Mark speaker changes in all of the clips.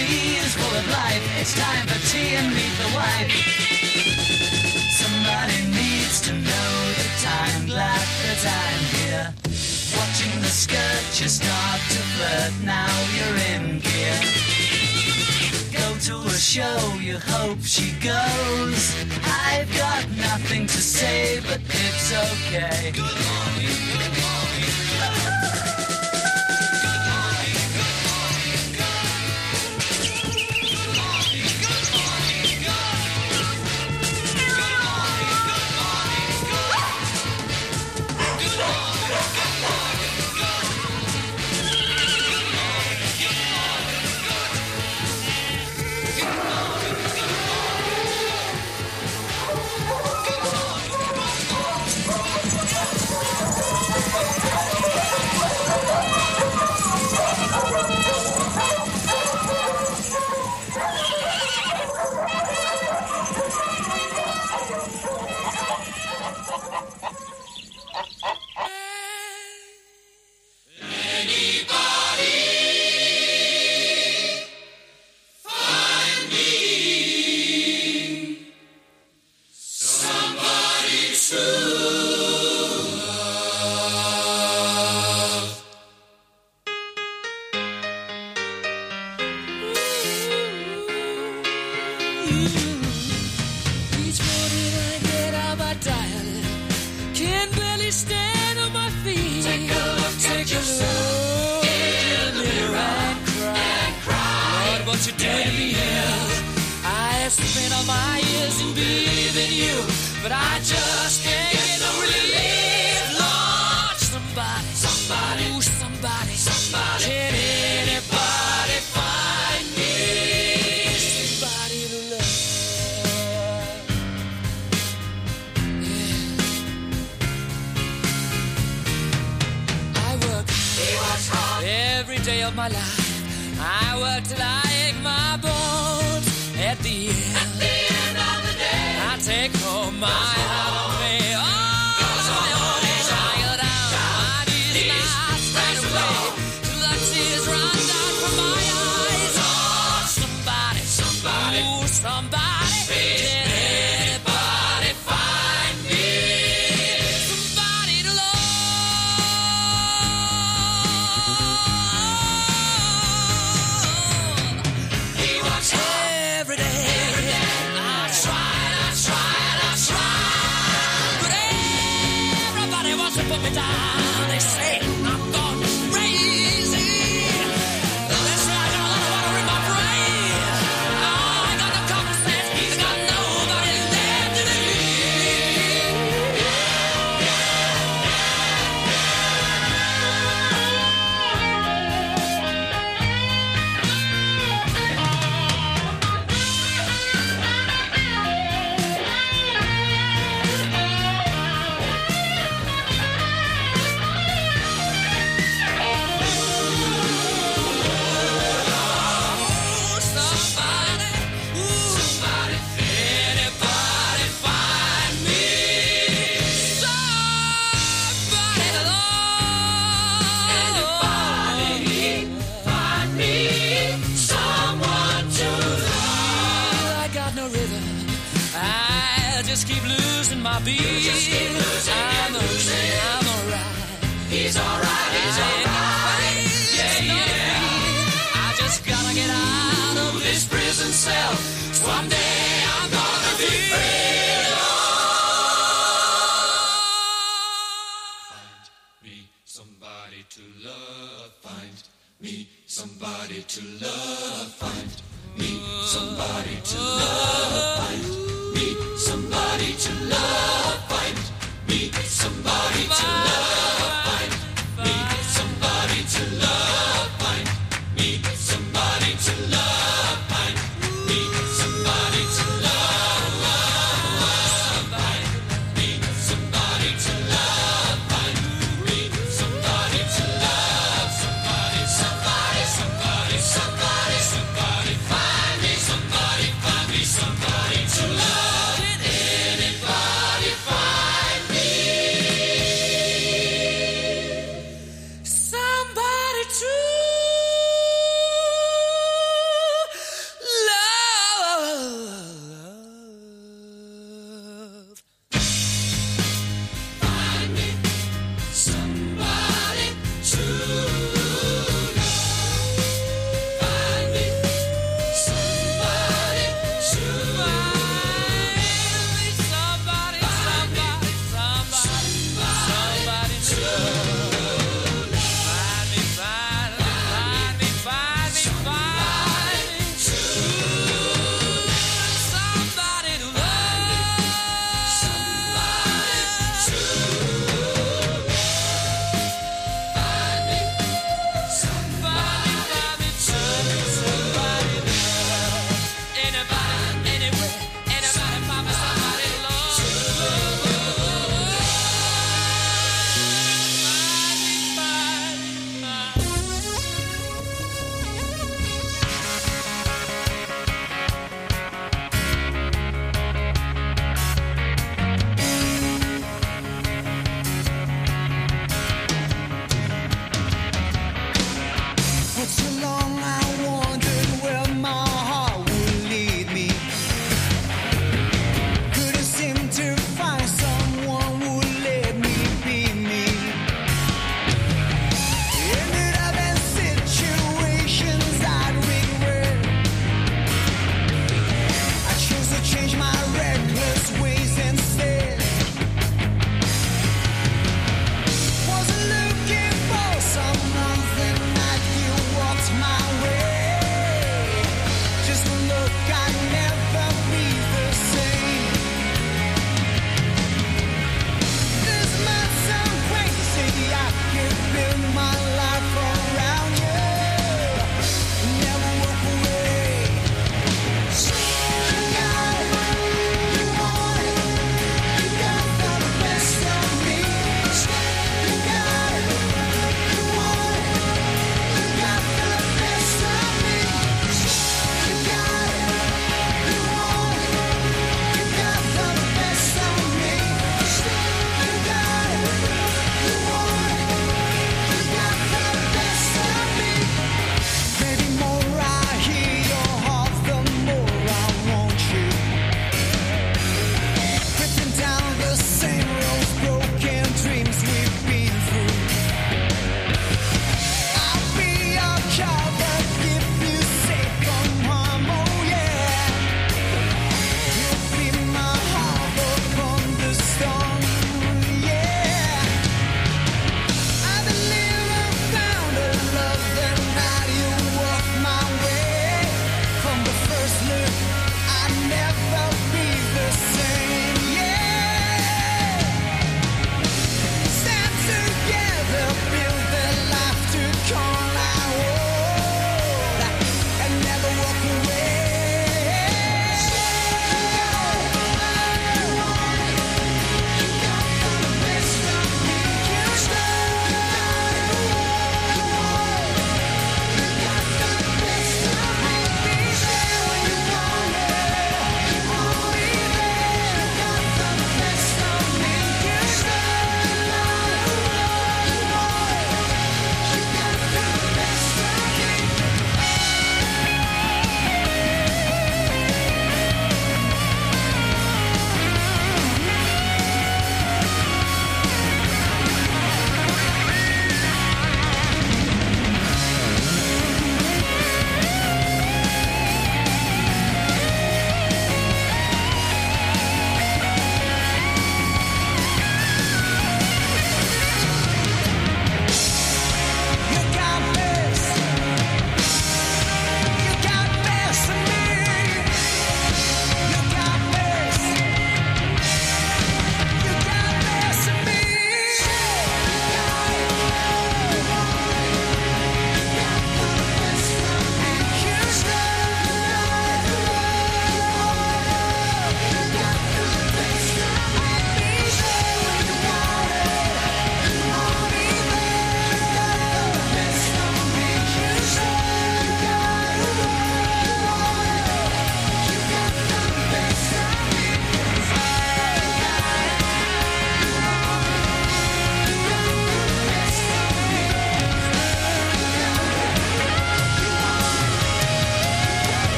Speaker 1: sea is full of life. It's time for tea and meet the wife. Somebody needs to know the time, glad that I'm here. Watching the skirt, you start to flirt, now you're in gear. Go to a show, you hope she goes. I've got nothing to say, but it's okay. Good morning, good morning.
Speaker 2: Somebody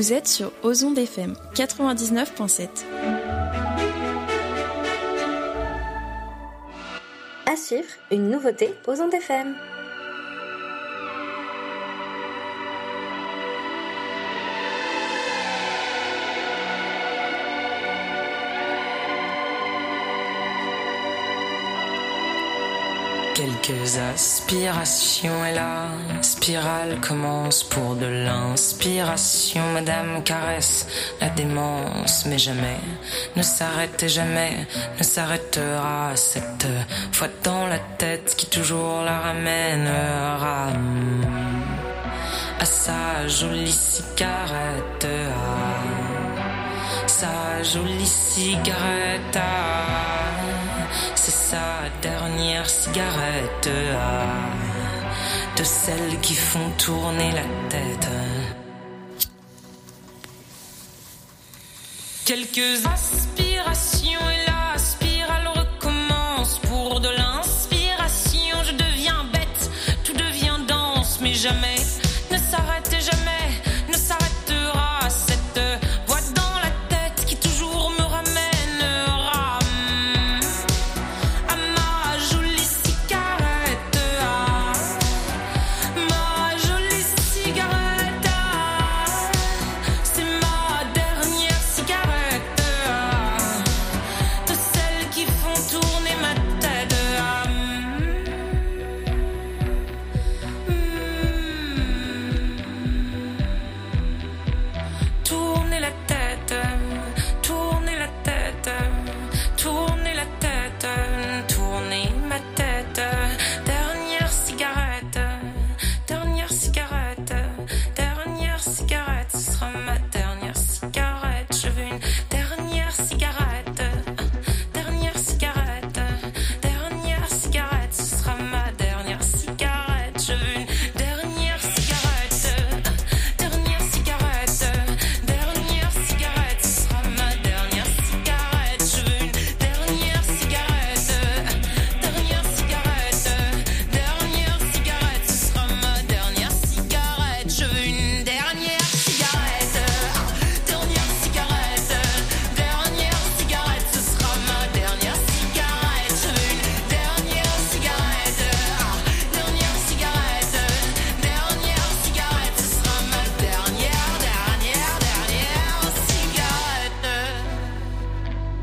Speaker 2: Vous êtes sur Ozon FM 99.7.
Speaker 3: À suivre, une nouveauté Ozon FM.
Speaker 4: Quelques aspirations et la spirale commence pour de l'inspiration. Madame caresse la démence, mais jamais ne s'arrête et jamais ne s'arrêtera. Cette fois dans la tête qui toujours la ramènera à sa jolie cigarette, à sa jolie cigarette. C'est sa dernière cigarette, de celles qui font tourner la tête. Quelques aspirations et la spirale recommence. Pour de l'inspiration, je deviens bête, tout devient dense, mais jamais ne s'arrête et jamais ne s'arrêtera. Cette voix dans la tête qui toujours me ramènera à ma jolie cigarette, ma jolie cigarette. C'est ma dernière cigarette, de celles qui font tourner ma tête. Tourner la tête, tourner la tête, tourner la tête, tourner ma tête. Dernière cigarette, dernière cigarette, dernière cigarette. Ce sera ma dernière cigarette. Je veux une dernière cigarette, dernière cigarette, dernière cigarette. Ce sera ma dernière cigarette. Je veux une dernière cigarette, dernière cigarette, dernière cigarette. Ce sera ma dernière cigarette. Je veux une dernière cigarette, dernière cigarette, dernière cigarette. Ce sera ma dernière cigarette. Je veux une dernière cigarette, dernière cigarette, dernière cigarette. Ce sera ma dernière cigarette. Je veux une dernière cigarette, dernière cigarette, dernière cigarette. Ce sera ma dernière cigarette.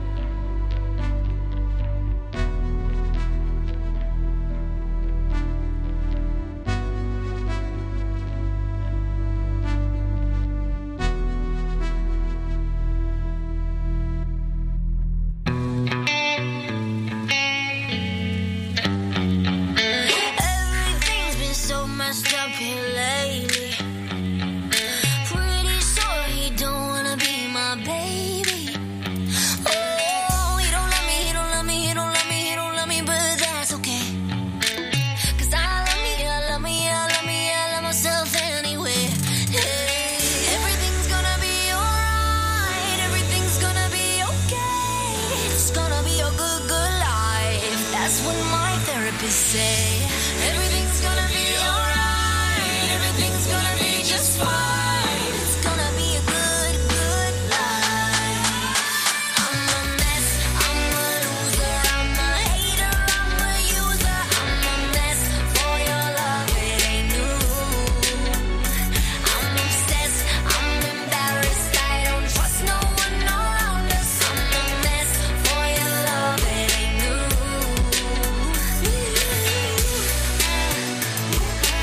Speaker 5: Everything's been so messed up here lately. Pretty sure he don't wanna be my baby. Oh, he don't love me, he don't love me, he don't love me, he don't love me, but that's okay. 'Cause I love me, I love me, I love me, I love myself anyway. Hey, everything's gonna be alright, everything's gonna be okay. It's gonna be a good, good life. That's what my therapist say. Everything's gonna be alright, everything's gonna be just fine. It's gonna be a good, good life. I'm a mess, I'm a loser, I'm a hater, I'm a user. I'm a mess for your love, it ain't new. I'm obsessed, I'm embarrassed, I don't trust no one around us. I'm a mess for your love, it ain't new.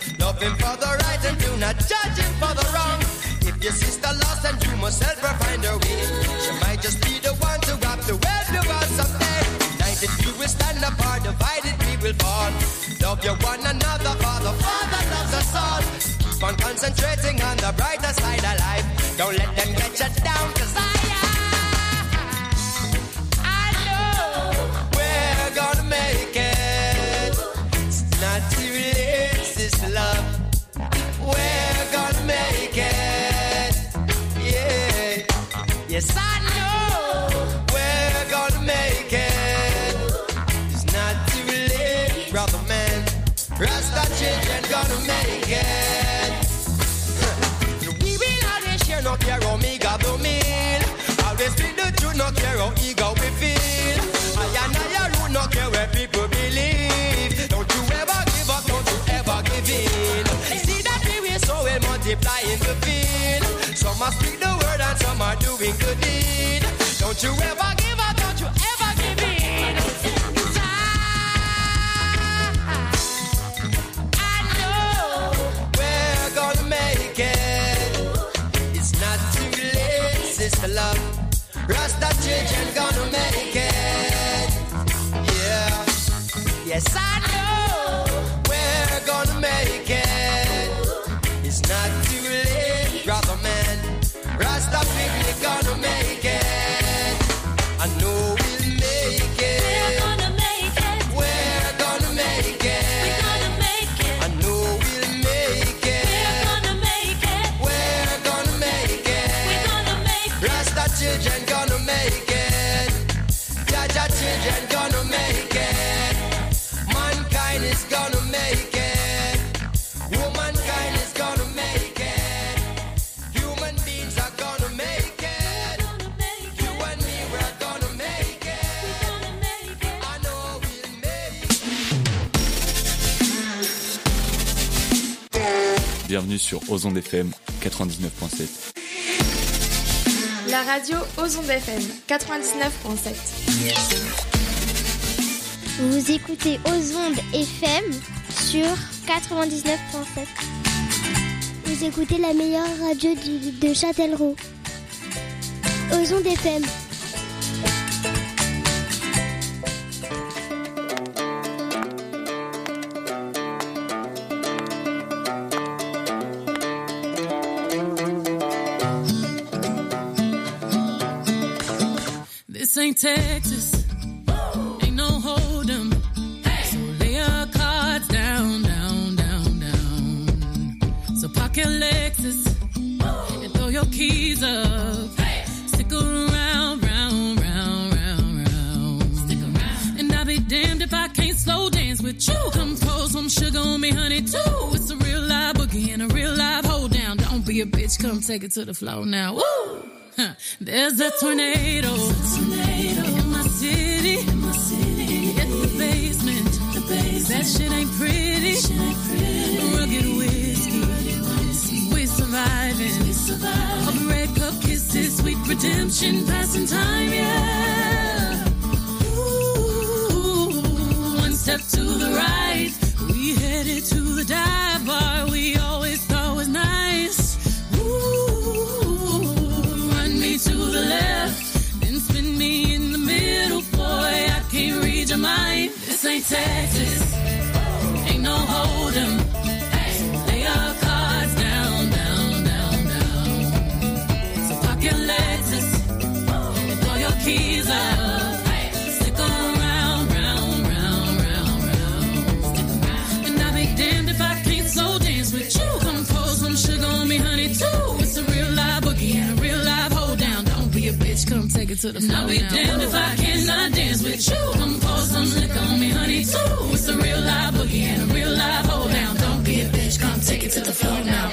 Speaker 6: Love him for the right and do not judge him for the wrong. If your sister lost and you must help her find her way, she might just be the one to wrap the web to us someday. United we will stand apart, divided we will fall. Love your one another for the Father loves us all. Keep on concentrating on the brighter side of life. Don't let them get you down, 'cause I know we're gonna make it. It's not too late, sister love. We're gonna make it. Yeah. Yes, I know we're gonna make it. It's not too late, brother man. Rasta children gonna make it. We will always share, no care how me got the meal. Always speak the truth, no care how ego we feel. I and I are no care where people believe. Don't you ever give up, don't you ever give in. See that we will so will multiply in the field. Some are speak the word and some are doing good deed. Don't you ever give up, don't you ever give in. I know we're gonna make it. It's not too late, sister love. Rasta children gonna make it. Yeah. Yes, I know we're gonna make it. It's not too late, brother man. Rasta people gonna make it. I know we'll make it.
Speaker 5: We're gonna make it.
Speaker 6: We're gonna make it.
Speaker 5: We're gonna make it.
Speaker 6: I know we'll make it.
Speaker 5: We're gonna make it.
Speaker 6: We're gonna make it.
Speaker 5: We're gonna make it.
Speaker 6: Rasta children gonna make it. Jaja children gonna make it. Mankind is gonna make it. Womankind is gonna make it. Human beings are gonna make it. You and me, we're gonna make it. I know we'll make it.
Speaker 7: Bienvenue sur Ozon FM 99.7.
Speaker 2: La radio aux ondes FM 99.7.
Speaker 8: Vous écoutez aux ondes FM sur 99.7. Vous écoutez la meilleure radio de Châtellerault. Aux ondes FM.
Speaker 9: This ain't Texas, ain't no hold'em. So lay your cards down, down, down, down. So park your Lexus and throw your keys up. Stick around, round, round, round, round. Stick around. And I'll be damned if I can't slow dance with you. Come pour some sugar on me, honey, too. It's a real live boogie and a real live hold down. Don't be a bitch, come take it to the floor now. Woo! There's a tornado in my city. Hit the basement. That shit ain't pretty. Rugged whiskey. We surviving. All the red cup kisses, sweet redemption, passing time, yeah. Ooh, one step to the right. We headed to the dive bar we always thought was nice. To the left, then spin me in the middle, boy, I can't read your mind. This ain't Texas, ain't no hold'em. Lay your cards down, down, down, down. So park your Lexus and throw your keys up. Stick around, round, round, round, round. And I'll be damned if I can't slow dance with you. Come pour some sugar on me, honey, too. It's a real live boogie and a real live hold down. Be a bitch, come take it to the floor. I'll be damned if I cannot dance with you. Come pour some liquor on me, honey, too. It's a real live boogie and a real live hold down. Don't be a bitch, come take it to the floor now.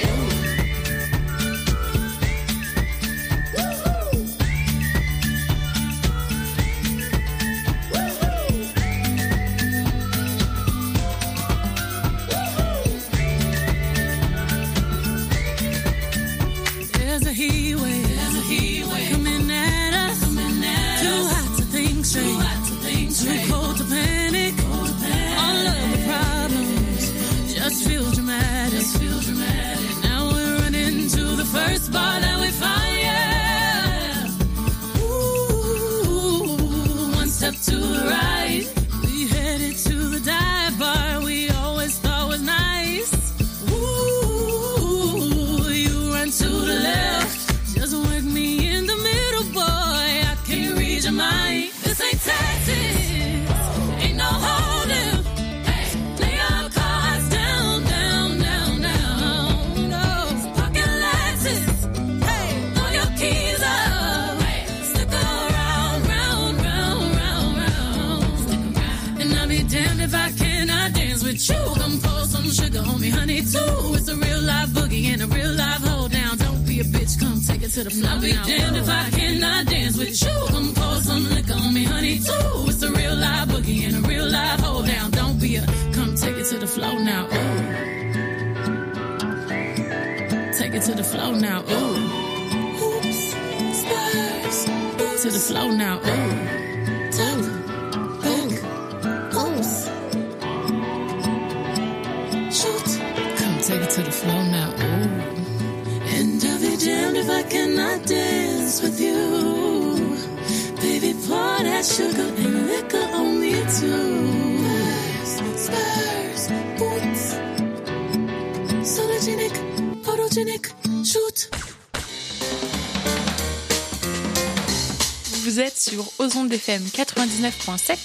Speaker 9: There's a heat wave. Coming at us. Too hot to think straight. Too cold to panic. All of the problems just too. It's a real live boogie and a real live hold down. Don't be a bitch, come take it to the floor. I'll be damned if I cannot dance with you. Come pour some liquor on me, honey, too. It's a real live boogie and a real live hold down. Don't be a, come take it to the floor now. Ooh. Take it to the floor now. Ooh. Hoops, spurs, to the floor now. Ooh. Take it to the floor now, ooh. And I'll be damned if I cannot dance with you. Baby, pour that sugar and liquor on me too. Spurs, boots, sologenic, photogenic, shoot.
Speaker 2: Vous êtes sur Ozonde FM 99.7.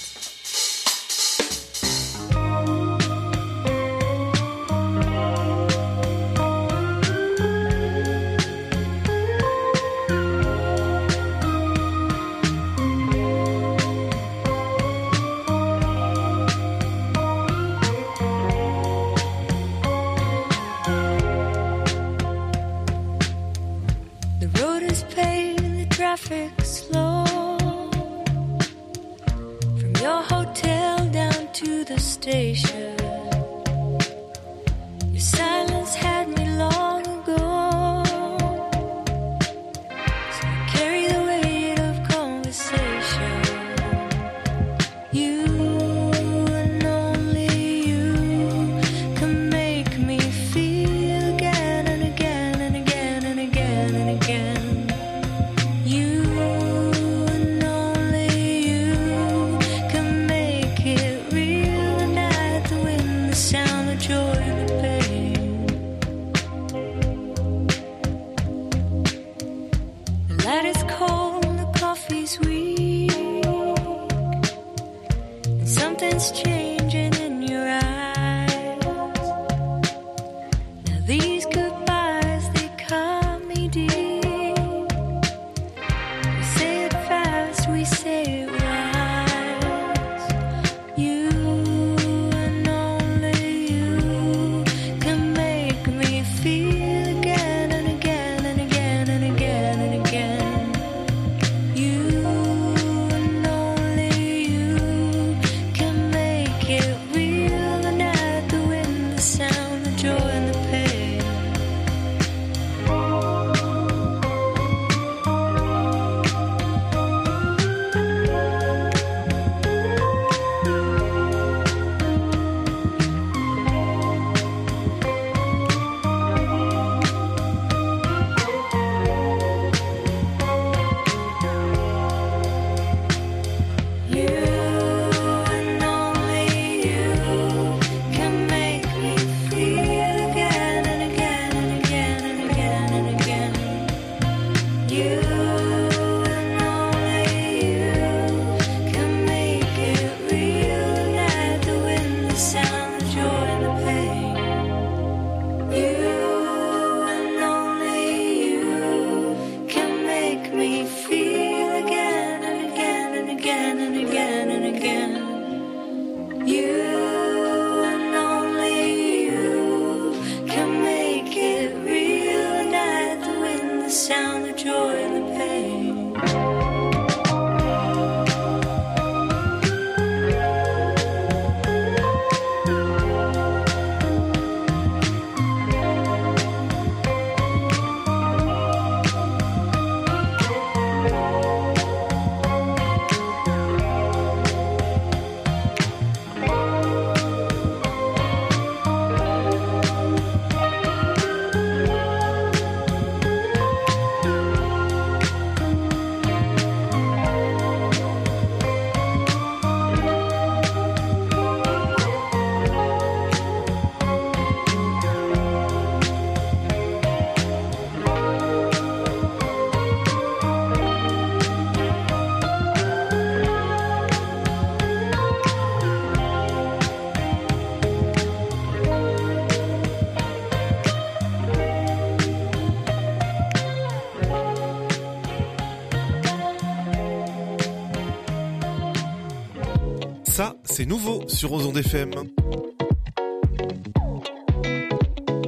Speaker 10: Ça, c'est nouveau sur Ozonde FM.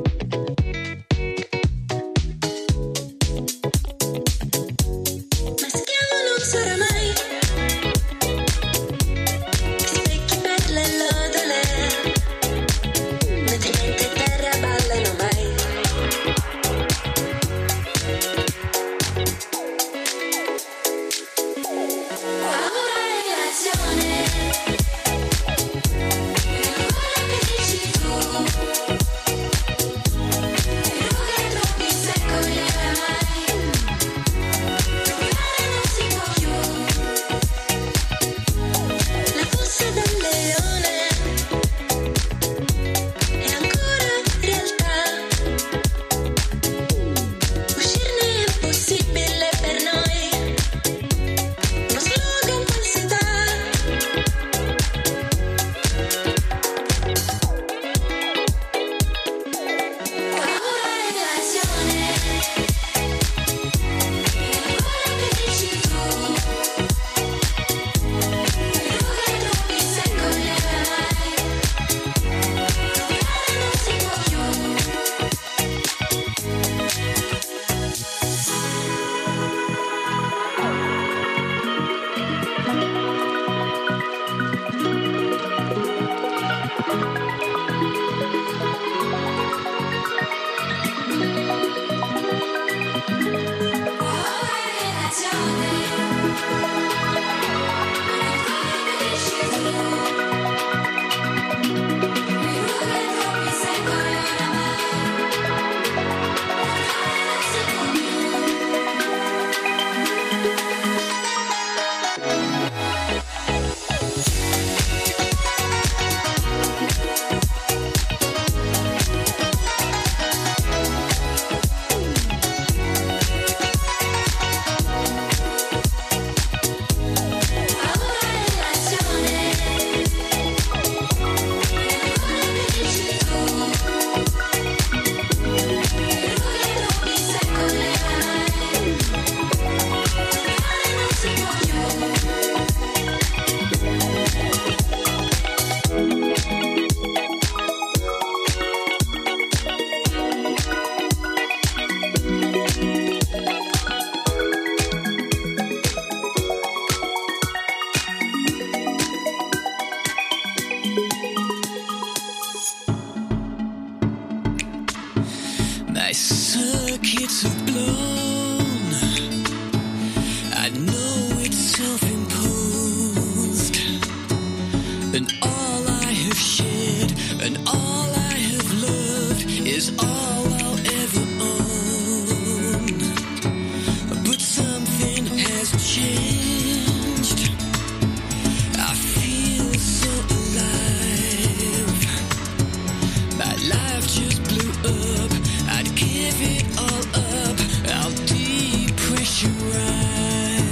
Speaker 1: My circuits are blown. I know it's self-imposed, and all I have shared and all I have loved is all I'll ever own. But something has changed. I feel so alive. My life just blew up. I'd give it all up. I'll depressurize.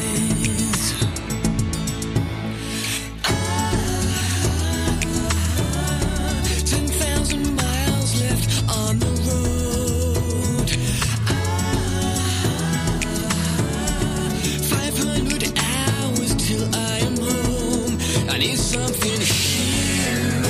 Speaker 1: 10,000 miles left on the road. 500 hours till I am home. I need something human.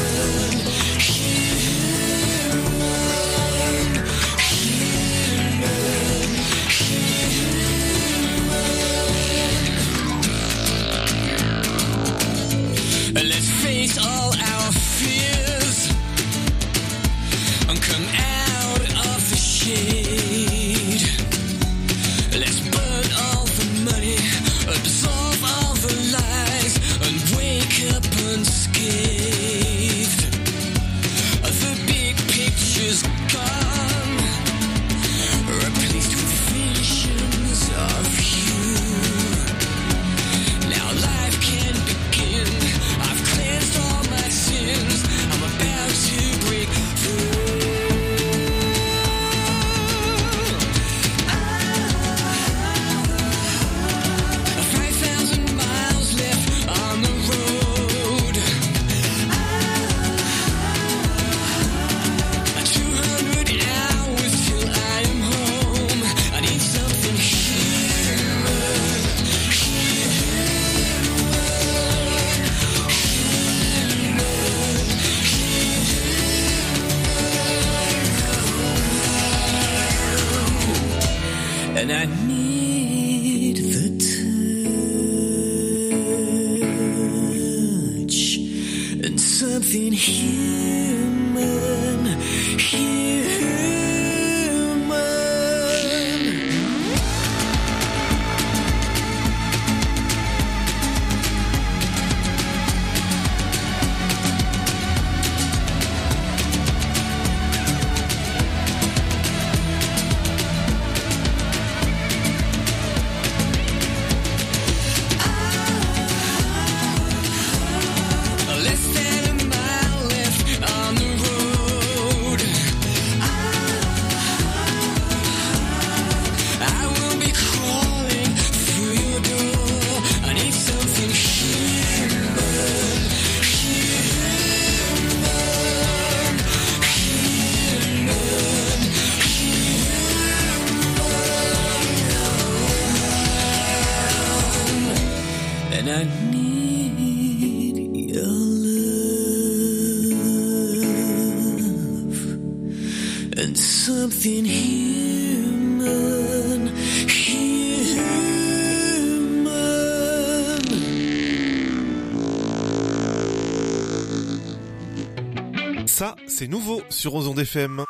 Speaker 1: Let's face all our fears and come out of the shade. Let's burn all the money, absorb all the lies, and wake up unscathed. The big picture's gone, replaced with visions of you. Now life can begin. I've cleansed all my sins. I'm about to break through. 5,000 miles left on the road. 200 hours till I am home. I need something and I need the touch and something human, human. Less than a mile left on the road. I will be crawling through your door. I need something human, human. And I need your love and something human, human.
Speaker 10: Ça, c'est nouveau sur Ozon FM.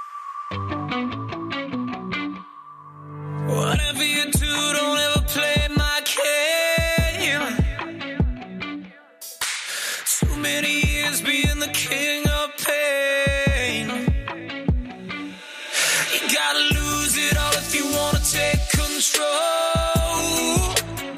Speaker 1: Whatever you do, don't ever play my game. Too many years being the king of pain. You gotta lose it all if you wanna take control.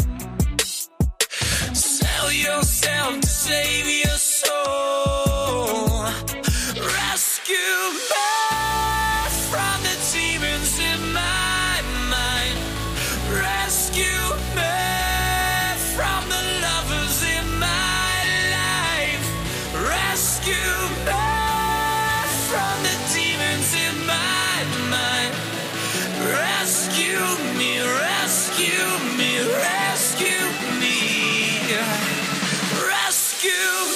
Speaker 1: Sell yourself to save your soul. Rescue me from the demons in my mind. Rescue me from the lovers in my life. Rescue me from the demons in my mind. Rescue me, rescue me, rescue me. Rescue me.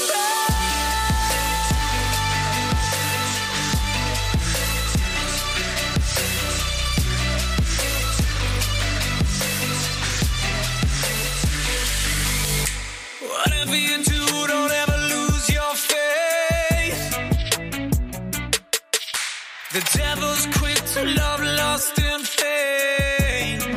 Speaker 1: was quick to love, lost in fame.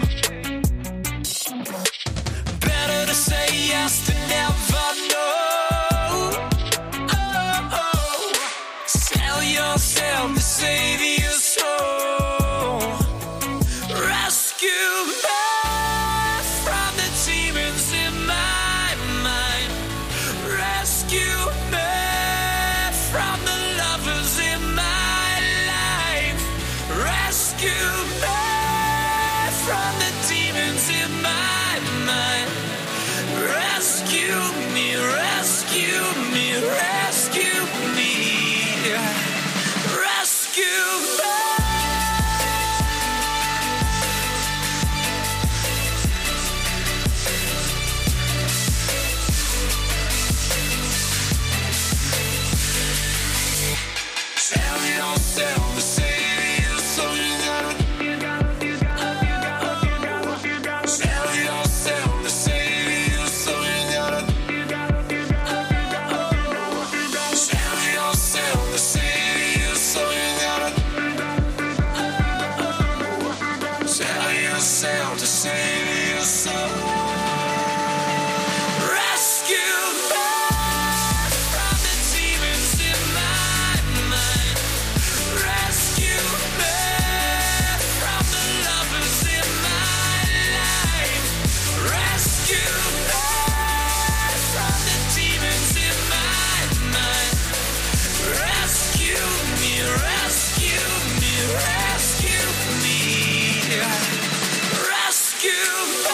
Speaker 1: Better to say yes than never know. Oh, oh. Sell yourself to save your soul. Rescue me from the demons in my mind. Rescue me from the lovers in my life. Rescue me from the demons in my mind. Rescue me, rescue me, rescue me. Rescue me. Tell yourself to save your soul. You gotta. Tell yourself to save your soul. You gotta. Tell yourself to save your soul. You gotta. Tell yourself to save your soul. Rescue me from the demons in my mind. Rescue me from the lovers in my life. Rescue me from the demons in my mind. Rescue me, rescue me, rescue me. Rescue me.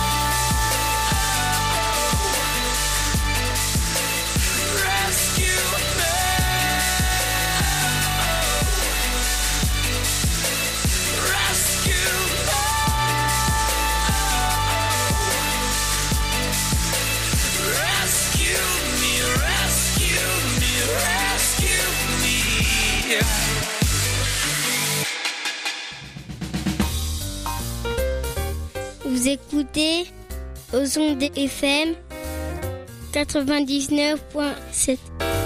Speaker 1: Rescue me. Rescue me. Rescue me, rescue me, rescue me.
Speaker 8: Vous écoutez aux ondes FM 99.7.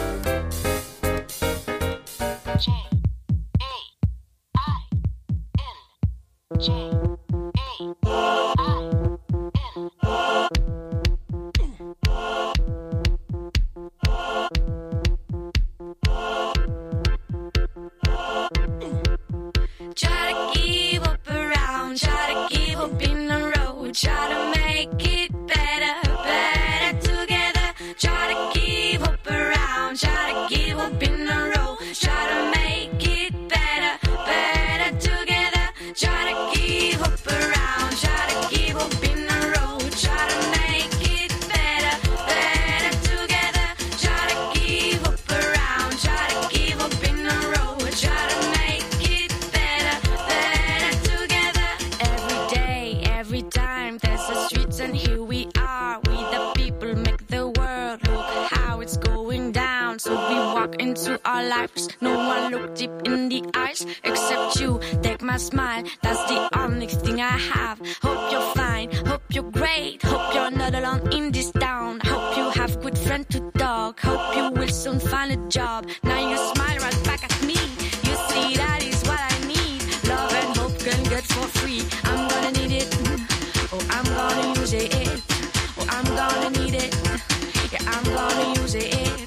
Speaker 4: Try to give up around, try to give up in the road, try to make it better, better together. Try to give up around, try to give up in the road, try to make it better, better together. Try to give up around, try to give up in the road, try to make it better, better together. Try to give up around, try to give up in the road, try to make it better, better together. Every day, every time, there's a street and here we are. We the people make the world. Look how it's going down. So we walk into our lives. No one look deep in the eyes except you. Take my smile, that's the only thing I have. Hope you're fine, hope you're great. Hope you're not alone in this town. Hope you have good friend to talk. Hope you will soon find a job. Now you smile right back at me. You see that is what I need. Love and hope can get for free. I'm gonna need it. Oh, I'm gonna use it. Oh, I'm gonna need it. Yeah, I'm gonna use it.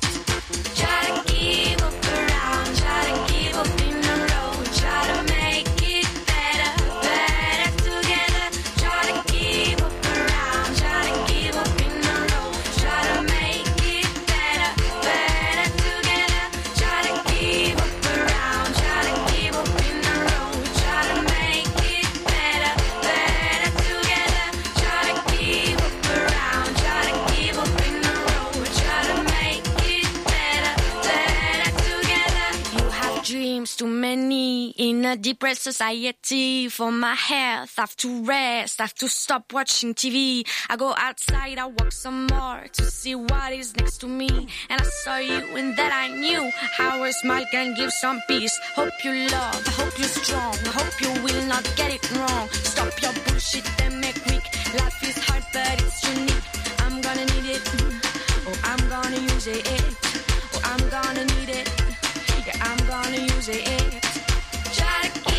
Speaker 4: Try to give up around, try to give up in the road, try to make it better, better together. Try to give up around, try to give up in the road, try to make it better, better together. Try to give up around, try to give up in the road, try to make it better, better together. Try to give up around, try to give up in the road, try to make it better, better together. You have dreams, too many in a depressed society. For my health, I have to rest, I have to stop watching TV. I go outside, I walk some more to see what is next to me. And I saw you and that I knew how a smile can give some peace. Hope you love, I hope you're strong, I hope you will not get it wrong. Stop your bullshit and make quick. Life is hard but it's unique. I'm gonna need it. Oh, I'm gonna use it. Oh, I'm gonna need it. Yeah, I'm gonna use it. Try to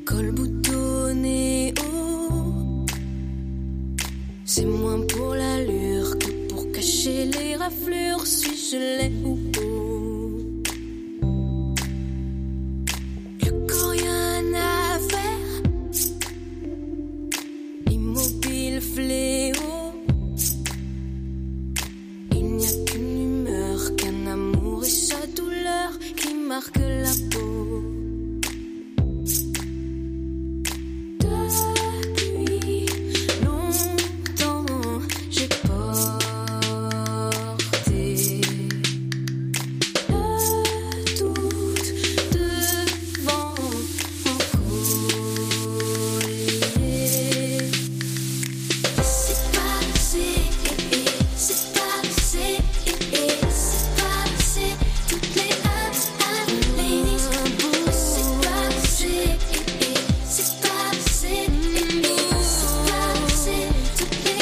Speaker 11: col boutonné haut. C'est moins pour l'allure que pour cacher les raflures. Suis-je laid ou beau? Le corps rien à faire, immobile fléau. Il n'y a qu'une humeur, qu'un amour et sa douleur qui marquent la peau. Depuis longtemps, j'ai porté le doute devant mon collier. C'est passé, c'est passé, c'est passé, toutes les ladies. C'est passé, c'est passé, toutes les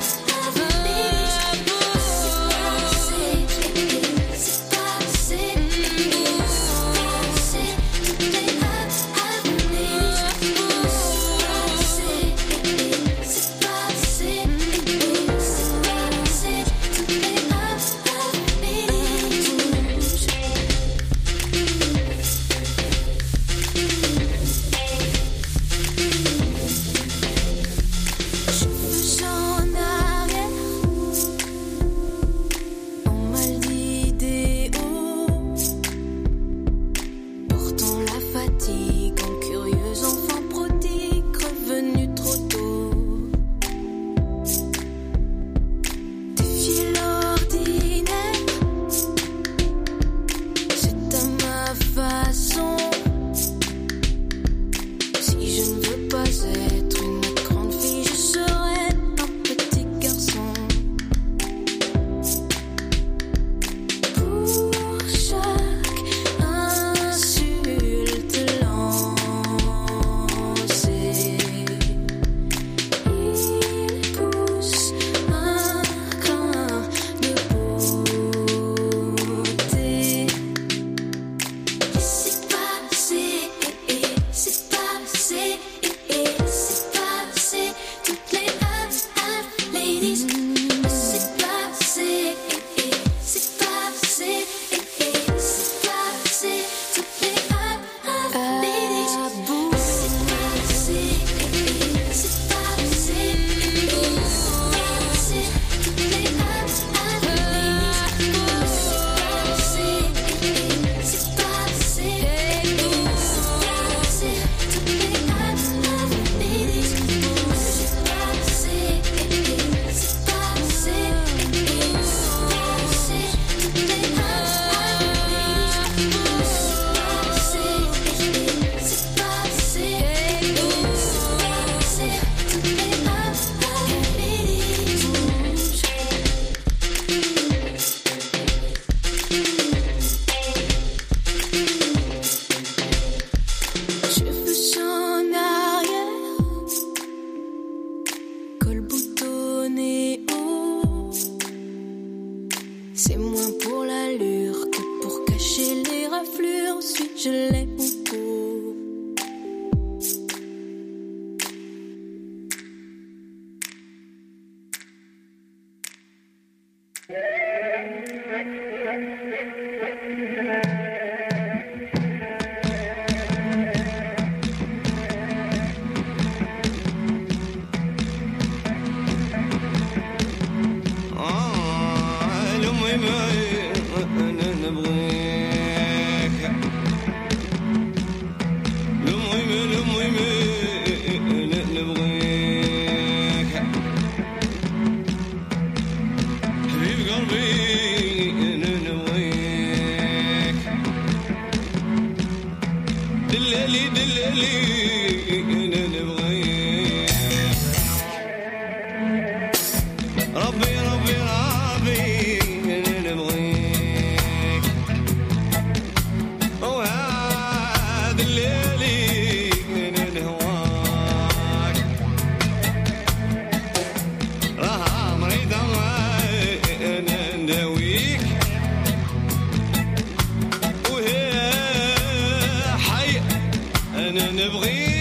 Speaker 11: en arrière, en mal d'idéaux, portant la fatigue en curieux enfant prodigue revenu trop tôt. Défier l'ordinaire, c'est à ma façon. Si je ne veux pas être une grande fille, je serai un petit garçon. Pour chaque insulte lancée, il pousse un grain de beauté. C'est passé, c'est passé, c'est passé, toutes les ladies. C'est passé, c'est passé, c'est passé, toutes les ladies. C'est passé, c'est passé, toutes les ladies. C'est passé, cheveux en arrière, col boutonné haut. C'est moins pour l'allure que pour cacher les raflures. Suis-je laid ou beau?
Speaker 6: المهم انا نبغيك، المهم انا نبغيك، حبيب قلبي انا نبغيك، دلالي دلالي انا نبغيك، ربي ربي ربي انا نبغيك، وهذا الليلي انا نهواك، راها مريضة انا نداويك، وهي حي انا نبغيك.